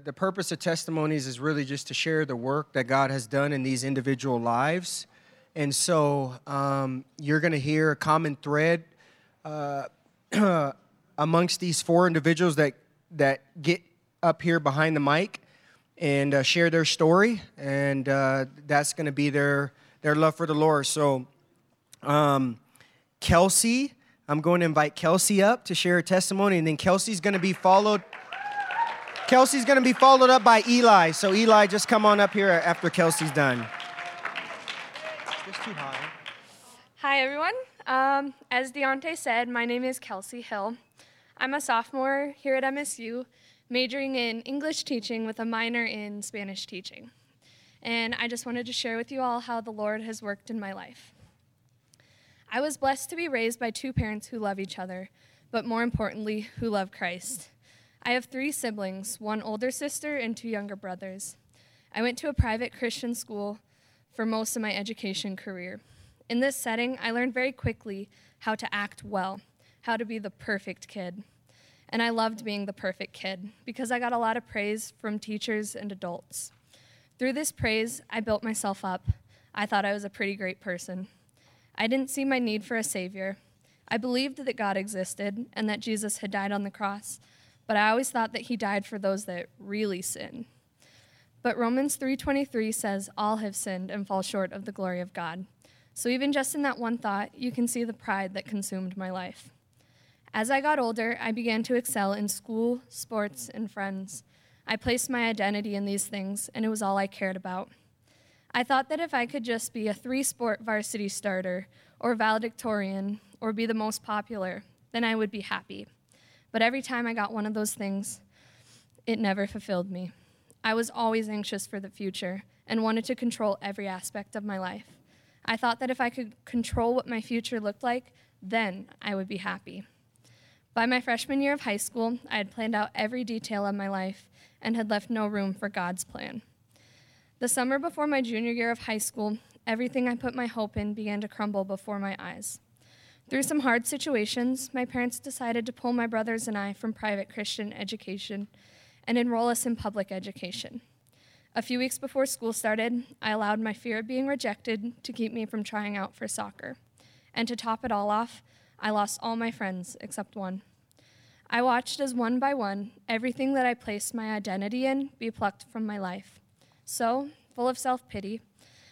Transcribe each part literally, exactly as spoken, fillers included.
the, the purpose of testimonies is really just to share the work that God has done in these individual lives. And so um, you're going to hear a common thread uh, amongst these four individuals that, that get up here behind the mic and uh, share their story. And uh, that's going to be their, their love for the Lord. So um, Kelsey, I'm going to invite Kelsey up to share a testimony. And then Kelsey's going to be followed... Kelsey's going to be followed up by Eli. So Eli, just come on up here after Kelsey's done. It's too high. Hi, everyone. Um, as Deontay said, my name is Kelsey Hill. I'm a sophomore here at M S U, majoring in English teaching with a minor in Spanish teaching. And I just wanted to share with you all how the Lord has worked in my life. I was blessed to be raised by two parents who love each other, but more importantly, who love Christ. I have three siblings, one older sister and two younger brothers. I went to a private Christian school for most of my education career. In this setting, I learned very quickly how to act well, how to be the perfect kid. And I loved being the perfect kid because I got a lot of praise from teachers and adults. Through this praise, I built myself up. I thought I was a pretty great person. I didn't see my need for a savior. I believed that God existed and that Jesus had died on the cross, but I always thought that he died for those that really sin. But Romans three twenty-three says, all have sinned and fall short of the glory of God. So even just in that one thought, you can see the pride that consumed my life. As I got older, I began to excel in school, sports, and friends. I placed my identity in these things, and it was all I cared about. I thought that if I could just be a three-sport varsity starter, or valedictorian, or be the most popular, then I would be happy. But every time I got one of those things, it never fulfilled me. I was always anxious for the future and wanted to control every aspect of my life. I thought that if I could control what my future looked like, then I would be happy. By my freshman year of high school, I had planned out every detail of my life and had left no room for God's plan. The summer before my junior year of high school, everything I put my hope in began to crumble before my eyes. Through some hard situations, my parents decided to pull my brothers and I from private Christian education and enroll us in public education. A few weeks before school started, I allowed my fear of being rejected to keep me from trying out for soccer. And to top it all off, I lost all my friends except one. I watched as one by one, everything that I placed my identity in be plucked from my life. So, full of self-pity,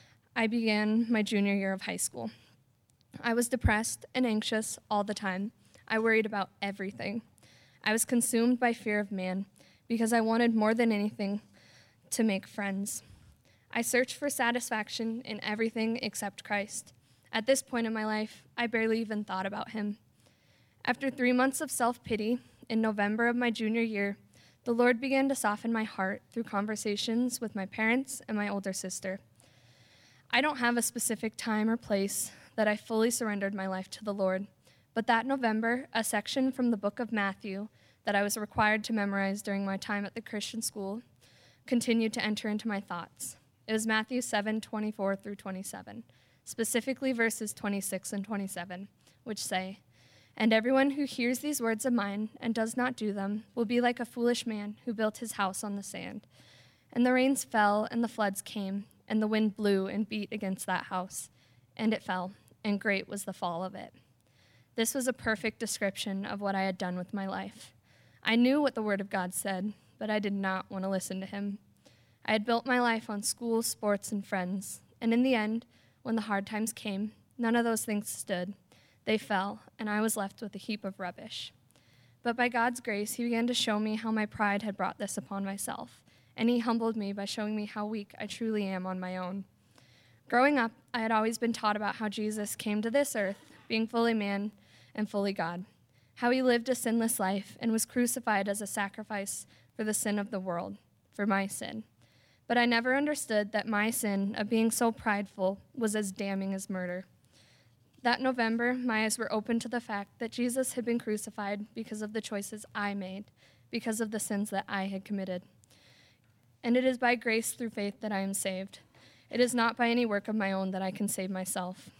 I began my junior year of high school. I was depressed and anxious all the time. I worried about everything. I was consumed by fear of man because I wanted more than anything to make friends. I searched for satisfaction in everything except Christ. At this point in my life, I barely even thought about him. After three months of self-pity, in November of my junior year, the Lord began to soften my heart through conversations with my parents and my older sister. I don't have a specific time or place that I fully surrendered my life to the Lord, but that November, a section from the book of Matthew that I was required to memorize during my time at the Christian school continued to enter into my thoughts. It was Matthew seven twenty-four through twenty-seven, specifically verses twenty-six and twenty-seven, which say, "And everyone who hears these words of mine and does not do them will be like a foolish man who built his house on the sand. And the rains fell and the floods came, and the wind blew and beat against that house, and it fell, and great was the fall of it." This was a perfect description of what I had done with my life. I knew what the Word of God said, but I did not want to listen to him. I had built my life on school, sports, and friends, and in the end, when the hard times came, none of those things stood. They fell, and I was left with a heap of rubbish. But by God's grace, he began to show me how my pride had brought this upon myself, and he humbled me by showing me how weak I truly am on my own. Growing up, I had always been taught about how Jesus came to this earth, being fully man and fully God, how he lived a sinless life and was crucified as a sacrifice for the sin of the world, for my sin. But I never understood that my sin of being so prideful was as damning as murder. That November, my eyes were opened to the fact that Jesus had been crucified because of the choices I made, because of the sins that I had committed. And it is by grace through faith that I am saved. It is not by any work of my own that I can save myself.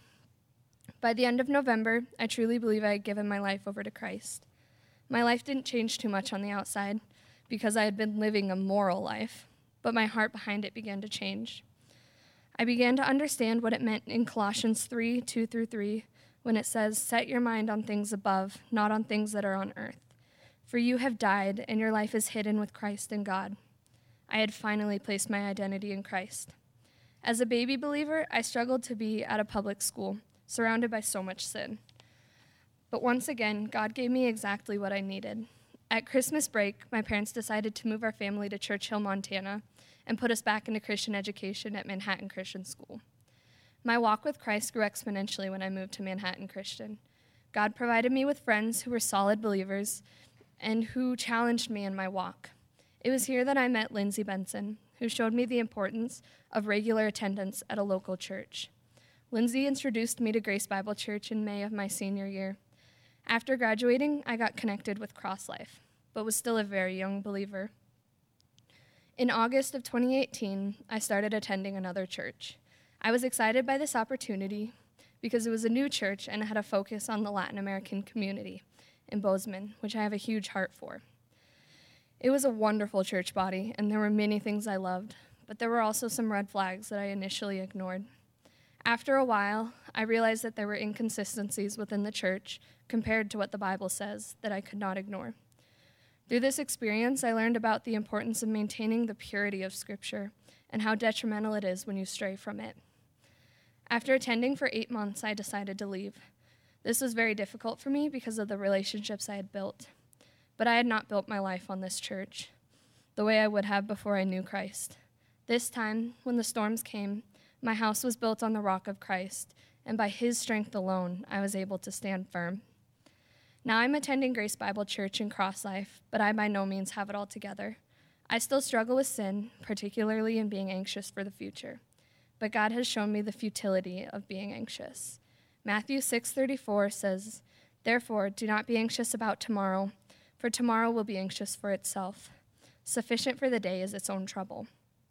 By the end of November, I truly believe I had given my life over to Christ. My life didn't change too much on the outside, because I had been living a moral life, but my heart behind it began to change. I began to understand what it meant in Colossians three, two through three, when it says, "Set your mind on things above, not on things that are on earth. For you have died, and your life is hidden with Christ in God." I had finally placed my identity in Christ. As a baby believer, I struggled to be at a public school, surrounded by so much sin. But once again, God gave me exactly what I needed. At Christmas break, my parents decided to move our family to Churchill, Montana, and put us back into Christian education at Manhattan Christian School. My walk with Christ grew exponentially when I moved to Manhattan Christian. God provided me with friends who were solid believers and who challenged me in my walk. It was here that I met Lindsay Benson, who showed me the importance of regular attendance at a local church. Lindsay introduced me to Grace Bible Church in May of my senior year. After graduating, I got connected with Cross Life, but was still a very young believer. In August of twenty eighteen, I started attending another church. I was excited by this opportunity because it was a new church and it had a focus on the Latin American community in Bozeman, which I have a huge heart for. It was a wonderful church body, and there were many things I loved, but there were also some red flags that I initially ignored. After a while, I realized that there were inconsistencies within the church compared to what the Bible says that I could not ignore. Through this experience, I learned about the importance of maintaining the purity of Scripture and how detrimental it is when you stray from it. After attending for eight months, I decided to leave. This was very difficult for me because of the relationships I had built. But I had not built my life on this church the way I would have before I knew Christ. This time, when the storms came, my house was built on the rock of Christ, and by his strength alone, I was able to stand firm. Now I'm attending Grace Bible Church in Cross Life, but I by no means have it all together. I still struggle with sin, particularly in being anxious for the future. But God has shown me the futility of being anxious. Matthew six thirty-four says, "Therefore, do not be anxious about tomorrow, for tomorrow will be anxious for itself. Sufficient for the day is its own trouble."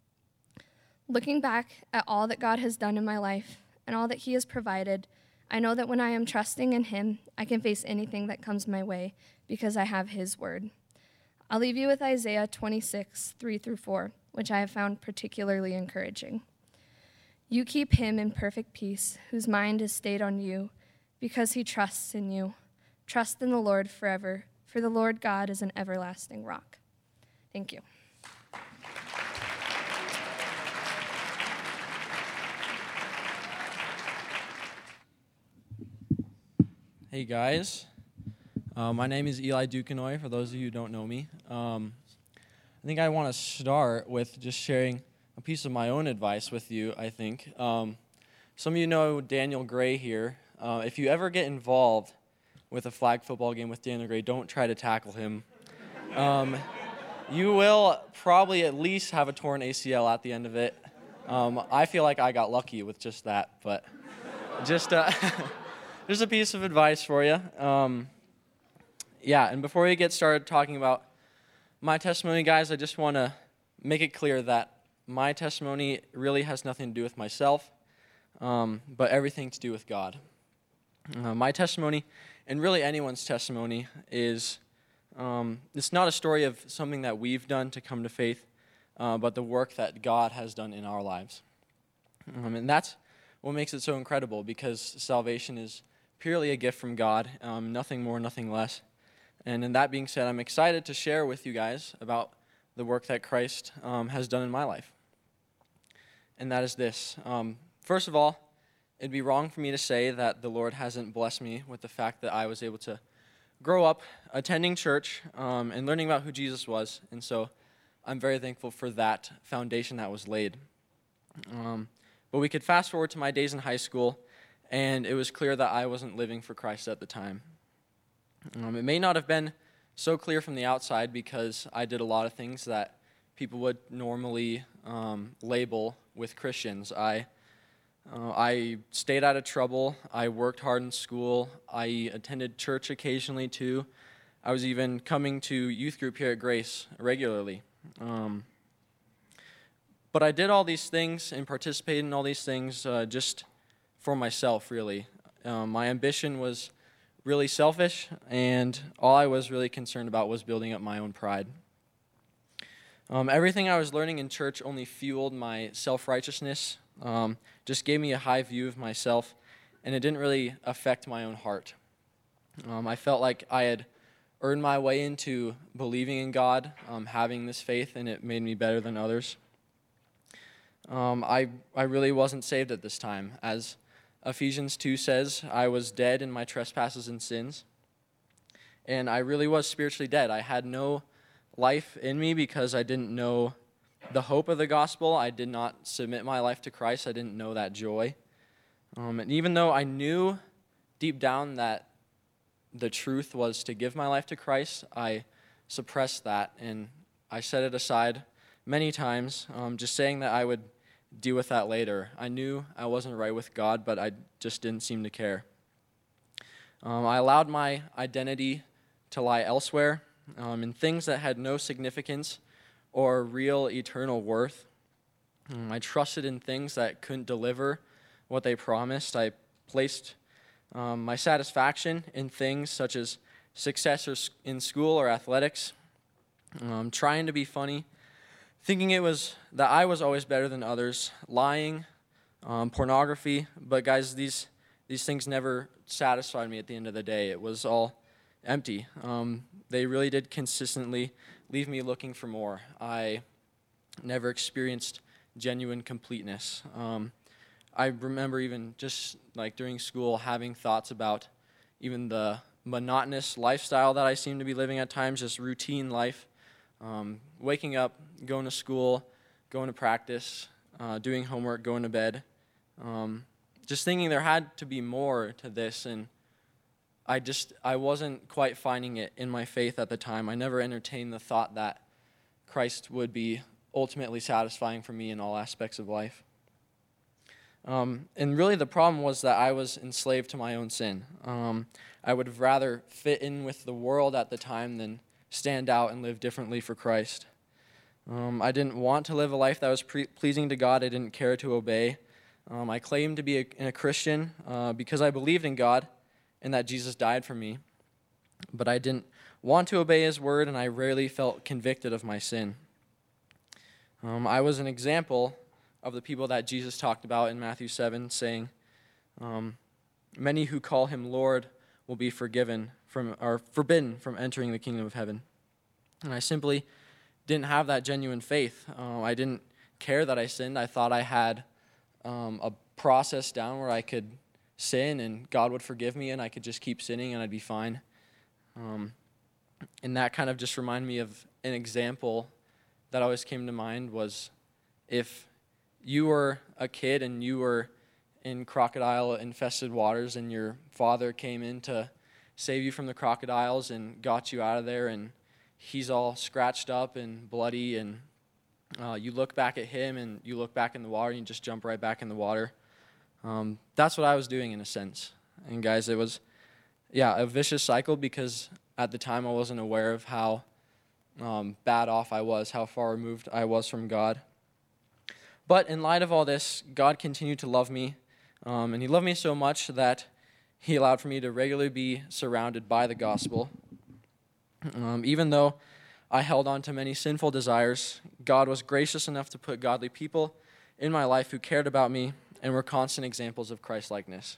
Looking back at all that God has done in my life and all that he has provided, I know that when I am trusting in him, I can face anything that comes my way because I have his word. I'll leave you with Isaiah twenty-six, three through four, which I have found particularly encouraging. "You keep him in perfect peace, whose mind is stayed on you, because he trusts in you. Trust in the Lord forever, for the Lord God is an everlasting rock." Thank you. Hey guys, uh, my name is Eli Duquesnoy, for those of you who don't know me. Um, I think I want to start with just sharing a piece of my own advice with you, I think. Um, some of you know Daniel Gray here. Uh, if you ever get involved with a flag football game with Daniel Gray, don't try to tackle him. Um, you will probably at least have a torn A C L at the end of it. Um, I feel like I got lucky with just that, but just... Uh, There's a piece of advice for you. Um, yeah, and before we get started talking about my testimony, guys, I just want to make it clear that my testimony really has nothing to do with myself, um, but everything to do with God. Uh, my testimony, and really anyone's testimony, is um, it's not a story of something that we've done to come to faith, uh, but the work that God has done in our lives. Um, and that's what makes it so incredible, because salvation is purely a gift from God, um, nothing more, nothing less. And in that being said, I'm excited to share with you guys about the work that Christ um, has done in my life. And that is this. Um, first of all, it'd be wrong for me to say that the Lord hasn't blessed me with the fact that I was able to grow up attending church um, and learning about who Jesus was. And so I'm very thankful for that foundation that was laid. Um, but we could fast forward to my days in high school, and it was clear that I wasn't living for Christ at the time. Um, it may not have been so clear from the outside because I did a lot of things that people would normally um, label with Christians. I uh, I stayed out of trouble. I worked hard in school. I attended church occasionally too. I was even coming to youth group here at Grace regularly. Um, but I did all these things and participated in all these things uh, just for myself, really. Um, my ambition was really selfish, and all I was really concerned about was building up my own pride. Um, everything I was learning in church only fueled my self-righteousness, um, just gave me a high view of myself, and it didn't really affect my own heart. Um, I felt like I had earned my way into believing in God, um, having this faith, and it made me better than others. Um, I, I really wasn't saved at this time. As Ephesians two says, I was dead in my trespasses and sins, and I really was spiritually dead. I had no life in me because I didn't know the hope of the gospel. I did not submit my life to Christ. I didn't know that joy. Um, and even though I knew deep down that the truth was to give my life to Christ, I suppressed that, and I set it aside many times, um, just saying that I would deal with that later. I knew I wasn't right with God, but I just didn't seem to care. Um, I allowed my identity to lie elsewhere, um, in things that had no significance or real eternal worth. Um, I trusted in things that couldn't deliver what they promised. I placed um, my satisfaction in things such as success or in school or athletics, um, trying to be funny, thinking it was that I was always better than others, lying, um, pornography. But guys, these these things never satisfied me at the end of the day. It was all empty. Um, they really did consistently leave me looking for more. I never experienced genuine completeness. Um, I remember even just like during school having thoughts about even the monotonous lifestyle that I seemed to be living at times, just routine life. Um, waking up, going to school, going to practice, uh, doing homework, going to bed. Um, just thinking there had to be more to this, and I just, I wasn't quite finding it in my faith at the time. I never entertained the thought that Christ would be ultimately satisfying for me in all aspects of life. Um, and really the problem was that I was enslaved to my own sin. Um, I would rather fit in with the world at the time than stand out and live differently for Christ. Um, I didn't want to live a life that was pre- pleasing to God. I didn't care to obey. Um, I claimed to be a, a Christian uh, because I believed in God and that Jesus died for me. But I didn't want to obey his word, and I rarely felt convicted of my sin. Um, I was an example of the people that Jesus talked about in Matthew seven, saying, um, many who call him Lord will be forgiven from, or forbidden from entering the kingdom of heaven. And I simply didn't have that genuine faith. Uh, I didn't care that I sinned. I thought I had um, a process down where I could sin and God would forgive me and I could just keep sinning and I'd be fine. Um, and that kind of just reminded me of an example that always came to mind was if you were a kid and you were in crocodile-infested waters and your father came in to save you from the crocodiles and got you out of there, and he's all scratched up and bloody, and uh, you look back at him and you look back in the water and you just jump right back in the water. Um, that's what I was doing in a sense. And guys, it was, yeah, a vicious cycle because at the time I wasn't aware of how um, bad off I was, how far removed I was from God. But in light of all this, God continued to love me, um, and he loved me so much that he allowed for me to regularly be surrounded by the gospel. Um, even though I held on to many sinful desires, God was gracious enough to put godly people in my life who cared about me and were constant examples of Christ-likeness.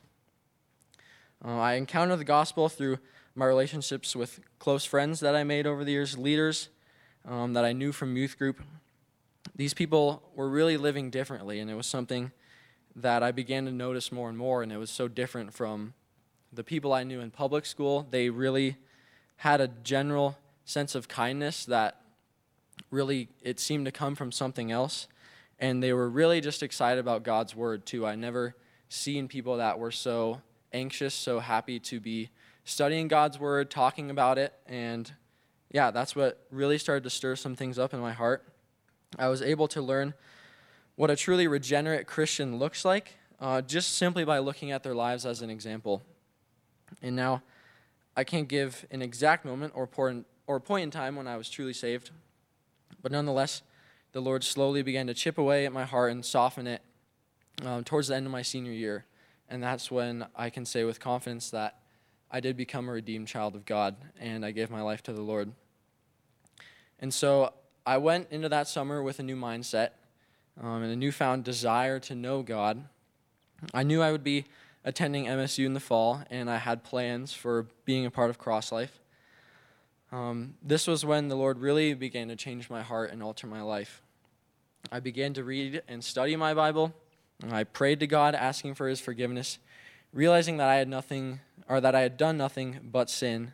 Uh, I encountered the gospel through my relationships with close friends that I made over the years, leaders um, that I knew from youth group. These people were really living differently, and it was something that I began to notice more and more, and it was so different from the people I knew in public school. They really had a general sense of kindness that really, it seemed to come from something else, and they were really just excited about God's word, too. I never seen people that were so anxious, so happy to be studying God's word, talking about it, and yeah, that's what really started to stir some things up in my heart. I was able to learn what a truly regenerate Christian looks like uh, just simply by looking at their lives as an example. And now, I can't give an exact moment or point, or point in time when I was truly saved, but nonetheless, the Lord slowly began to chip away at my heart and soften it um, towards the end of my senior year. And that's when I can say with confidence that I did become a redeemed child of God, and I gave my life to the Lord. And so I went into that summer with a new mindset um, and a newfound desire to know God. I knew I would be attending M S U in the fall, and I had plans for being a part of Cross Life. Um, this was when the Lord really began to change my heart and alter my life. I began to read and study my Bible, and I prayed to God, asking for his forgiveness, realizing that I had nothing, or that I had done nothing but sin.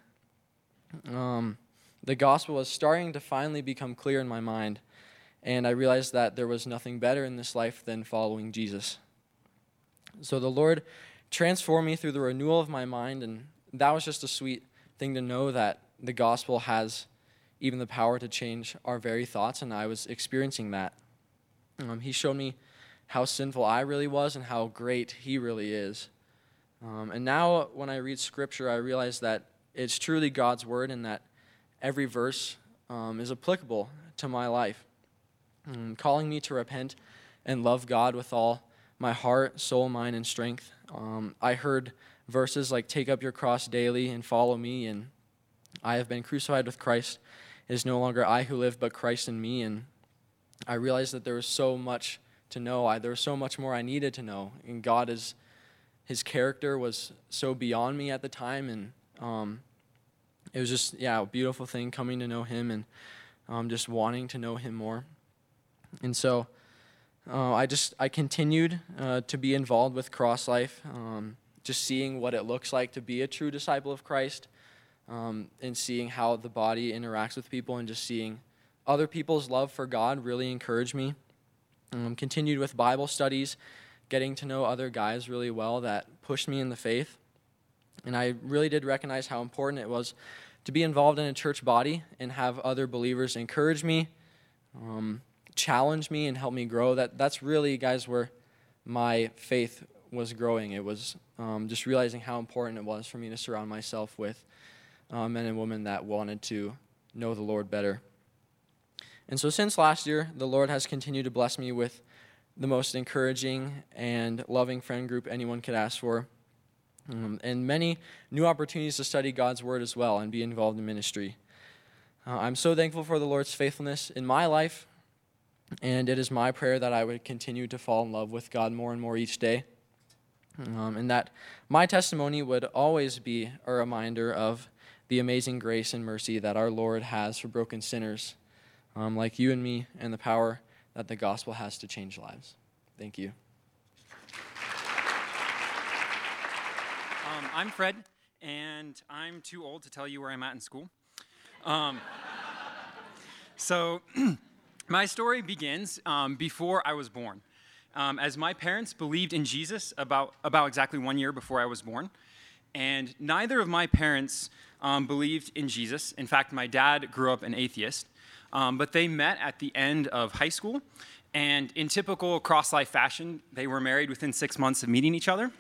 Um, the gospel was starting to finally become clear in my mind, and I realized that there was nothing better in this life than following Jesus. So the Lord transformed me through the renewal of my mind, and that was just a sweet thing to know that the gospel has even the power to change our very thoughts, and I was experiencing that. Um, he showed me how sinful I really was and how great he really is. Um, and now when I read Scripture, I realize that it's truly God's word and that every verse um, is applicable to my life, um, calling me to repent and love God with all my heart, soul, mind, and strength. Um, I heard verses like, take up your cross daily and follow me, and I have been crucified with Christ. It is no longer I who live, but Christ in me. And I realized that there was so much to know. I, there was so much more I needed to know. And God is, his character was so beyond me at the time. And um, it was just, yeah, a beautiful thing coming to know him and um, just wanting to know him more. And so uh, I just, I continued uh, to be involved with Cross Life, um, just seeing what it looks like to be a true disciple of Christ. Um, and seeing how the body interacts with people and just seeing other people's love for God really encouraged me. Um, continued with Bible studies, getting to know other guys really well that pushed me in the faith. And I really did recognize how important it was to be involved in a church body and have other believers encourage me, um, challenge me, and help me grow. That That's really, guys, where my faith was growing. It was um, just realizing how important it was for me to surround myself with Uh, men and women that wanted to know the Lord better. And so since last year, the Lord has continued to bless me with the most encouraging and loving friend group anyone could ask for, um, and many new opportunities to study God's Word as well and be involved in ministry. Uh, I'm so thankful for the Lord's faithfulness in my life, and it is my prayer that I would continue to fall in love with God more and more each day, um, and that my testimony would always be a reminder of the amazing grace and mercy that our Lord has for broken sinners um, like you and me, and the power that the gospel has to change lives. Thank you. Um, I'm Fred, and I'm too old to tell you where I'm at in school. Um, so my story begins um, before I was born. Um, as my parents believed in Jesus about, about exactly one year before I was born, and neither of my parents um, believed in Jesus. In fact, my dad grew up an atheist, um, but they met at the end of high school, and in typical cross-life fashion, they were married within six months of meeting each other.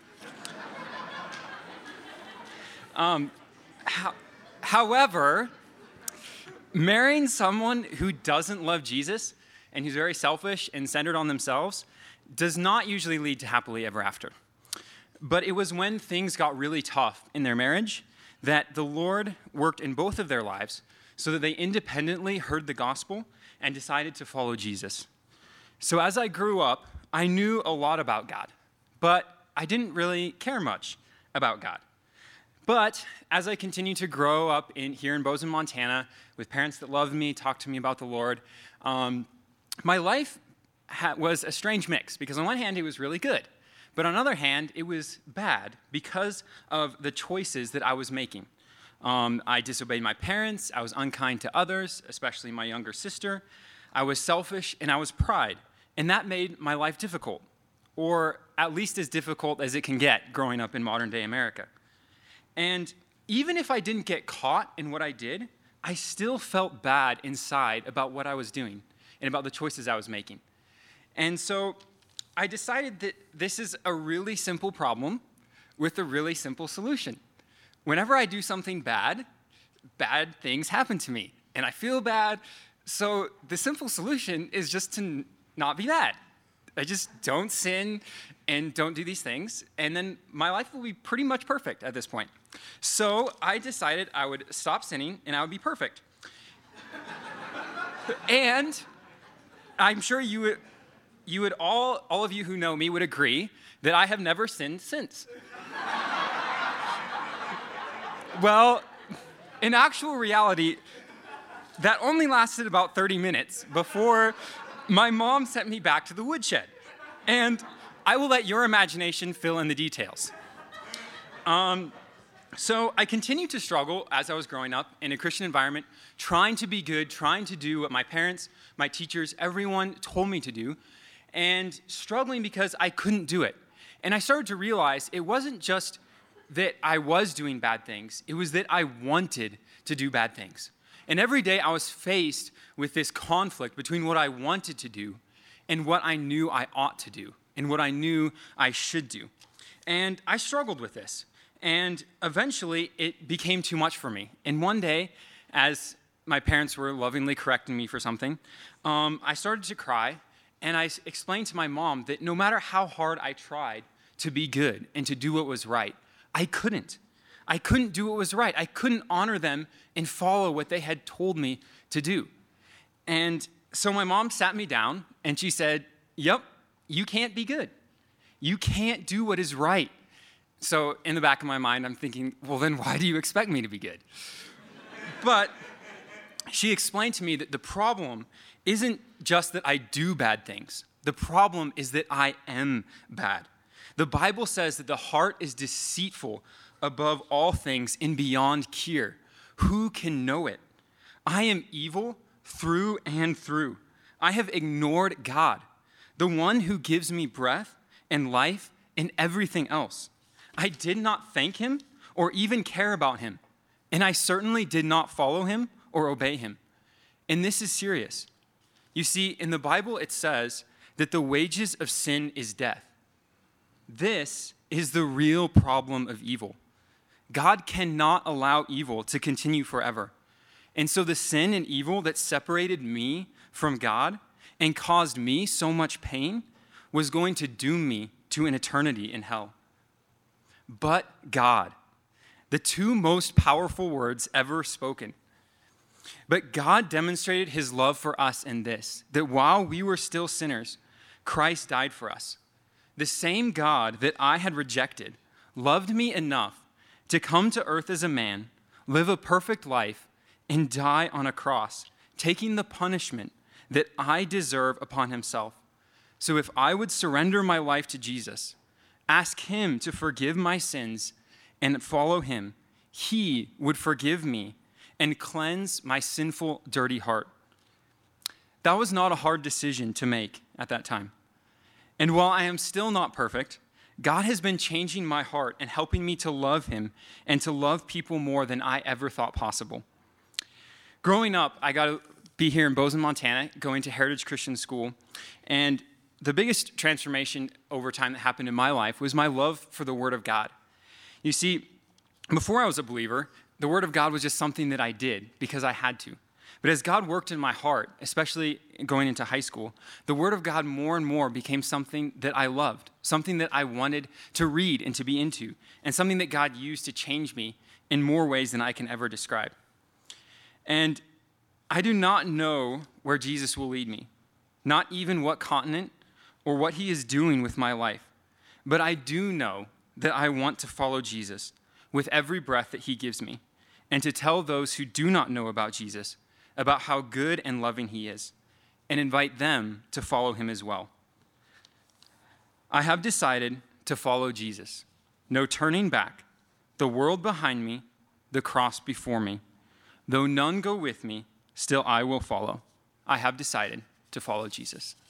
um, ho- however, marrying someone who doesn't love Jesus and who's very selfish and centered on themselves does not usually lead to happily ever after. But it was when things got really tough in their marriage that the Lord worked in both of their lives so that they independently heard the gospel and decided to follow Jesus. So as I grew up, I knew a lot about God, but I didn't really care much about God. But as I continued to grow up in here in Bozeman, Montana, with parents that loved me, talked to me about the Lord, um, my life ha- was a strange mix, because on one hand, it was really good. But on the other hand, it was bad because of the choices that I was making. Um, I disobeyed my parents, I was unkind to others, especially my younger sister. I was selfish, and I was pride. And that made my life difficult, or at least as difficult as it can get growing up in modern-day America. And even if I didn't get caught in what I did, I still felt bad inside about what I was doing and about the choices I was making. And so I decided that this is a really simple problem with a really simple solution. Whenever I do something bad, bad things happen to me, and I feel bad. So the simple solution is just to n- not be bad. I just don't sin and don't do these things, and then my life will be pretty much perfect at this point. So I decided I would stop sinning, and I would be perfect. And I'm sure you would, you would all, all of you who know me would agree that I have never sinned since. Well, in actual reality, that only lasted about thirty minutes before my mom sent me back to the woodshed. And I will let your imagination fill in the details. Um, so I continued to struggle as I was growing up in a Christian environment, trying to be good, trying to do what my parents, my teachers, everyone told me to do, and struggling because I couldn't do it. And I started to realize it wasn't just that I was doing bad things, it was that I wanted to do bad things. And every day I was faced with this conflict between what I wanted to do and what I knew I ought to do and what I knew I should do. And I struggled with this. And eventually it became too much for me. And one day, as my parents were lovingly correcting me for something, um, I started to cry. And I explained to my mom that no matter how hard I tried to be good and to do what was right, I couldn't. I couldn't do what was right. I couldn't honor them and follow what they had told me to do. And so my mom sat me down and she said, yep, you can't be good. You can't do what is right. So in the back of my mind, I'm thinking, well, then why do you expect me to be good? But she explained to me that the problem isn't just that I do bad things. The problem is that I am bad. The Bible says that the heart is deceitful above all things and beyond cure. Who can know it? I am evil through and through. I have ignored God, the one who gives me breath and life and everything else. I did not thank him or even care about him, and I certainly did not follow him or obey him. And this is serious. You see, in the Bible it says that the wages of sin is death. This is the real problem of evil. God cannot allow evil to continue forever. And so the sin and evil that separated me from God and caused me so much pain was going to doom me to an eternity in hell. But God, the two most powerful words ever spoken. But God demonstrated his love for us in this, that while we were still sinners, Christ died for us. The same God that I had rejected loved me enough to come to earth as a man, live a perfect life, and die on a cross, taking the punishment that I deserve upon himself. So if I would surrender my life to Jesus, ask him to forgive my sins, and follow him, he would forgive me and cleanse my sinful, dirty heart. That was not a hard decision to make at that time. And while I am still not perfect, God has been changing my heart and helping me to love him and to love people more than I ever thought possible. Growing up, I got to be here in Bozeman, Montana, going to Heritage Christian School. And the biggest transformation over time that happened in my life was my love for the Word of God. You see, before I was a believer, the Word of God was just something that I did because I had to. But as God worked in my heart, especially going into high school, the Word of God more and more became something that I loved, something that I wanted to read and to be into, and something that God used to change me in more ways than I can ever describe. And I do not know where Jesus will lead me, not even what continent or what he is doing with my life. But I do know that I want to follow Jesus with every breath that he gives me, and to tell those who do not know about Jesus about how good and loving he is, and invite them to follow him as well. I have decided to follow Jesus. No turning back. The world behind me, the cross before me. Though none go with me, still I will follow. I have decided to follow Jesus.